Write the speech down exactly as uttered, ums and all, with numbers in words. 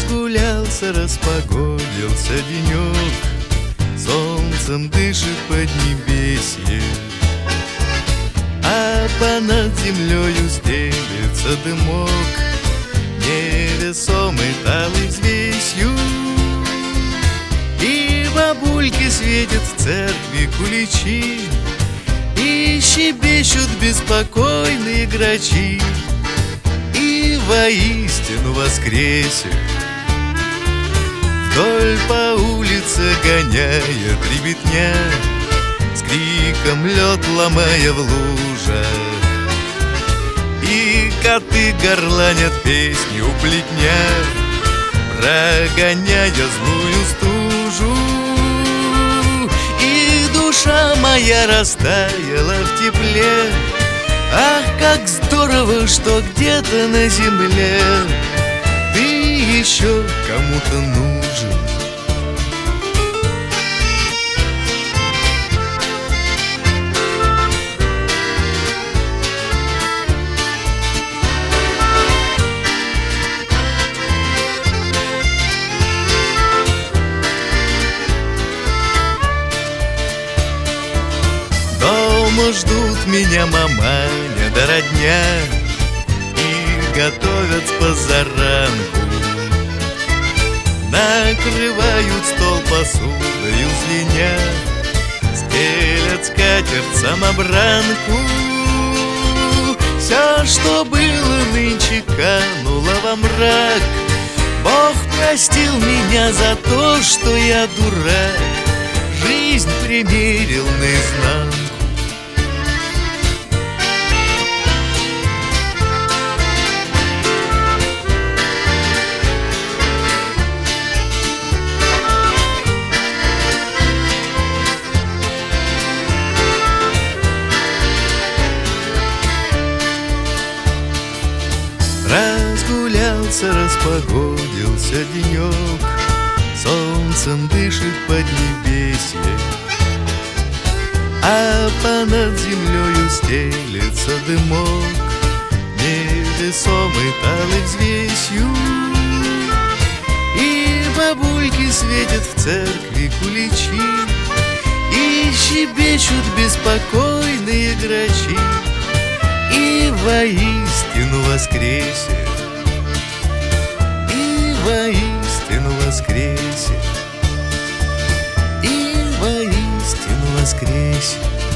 Разгулялся, распогодился денек, солнцем дышит поднебесье, а понад землею стелется дымок, невесомый талой взвесью. И бабульки светят в церкви куличи, и щебечут беспокойные грачи, и воистину воскресе вдоль по улице гоняет ребятня, с криком лед ломая в лужах, и коты горланят песни у плетня, прогоняя злую стужу. И душа моя растаяла в тепле. Ах, как здорово, что где-то на земле ты еще кому-то нужен. Дома ждут меня маманя да родня и готовят с позаранку, накрывают стол посудою звеня, стелят скатерть самобранку. Все, что было нынче, кануло во мрак. Бог простил меня за то, что я дурак, жизнь примерил наизнанку. Разгулялся, распогодился денек, солнцем дышит поднебесье, а понад землею стелется дымок, невесомый талой взвесью. И бабульки светят в церкви куличи, и щебечут беспокойные грачи, и воистину воскресе, и воистину воскресе, и воистину воскресе.